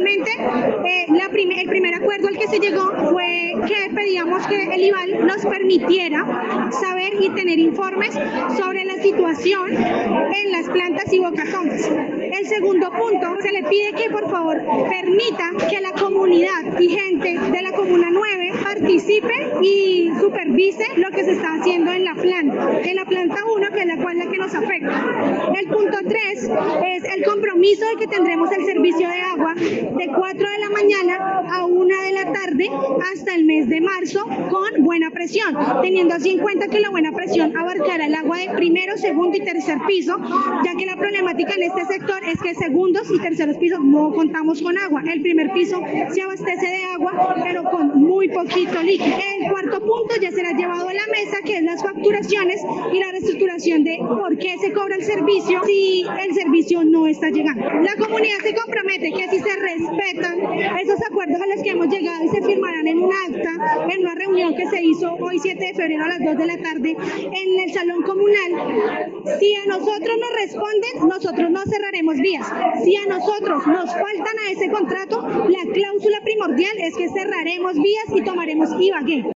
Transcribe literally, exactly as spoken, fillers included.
Inicialmente, eh, la prim el primer acuerdo al que se llegó fue que pedíamos que el IVAL nos permitiera saber y tener informes sobre la situación en las plantas y bocatongas. El segundo punto, se le pide que por favor permita que la comunidad y gente de la Comuna nueve participe y supervise lo que se está haciendo en la planta, en la planta uno, que es la cual la que nos afecta. El punto tres es el compromiso de que tendremos el servicio de agua de cuatro de la mañana a una de la tarde hasta el mes de marzo con buena presión, teniendo así en cuenta que la buena presión abarcará el agua de primero, segundo y tercer piso, ya que la problemática en este sector es que segundos y terceros pisos no contamos con agua. El primer piso se abastece de agua, pero con muy poquito líquido. El cuarto punto ya será llevado a la mesa, que es las facturaciones y la reestructuración de por qué se cobra el servicio si el servicio no está llegando. La comunidad se compromete que si se respetan esos acuerdos a los que hemos llegado y se firmarán en un acta, en una reunión que se hizo hoy siete de febrero a las dos de la tarde en el salón comunal, si a nosotros nos responden, nosotros no cerraremos vías. Si a nosotros nos faltan a ese contrato, la cláusula primordial es que cerraremos vías y tomaremos Ibagué.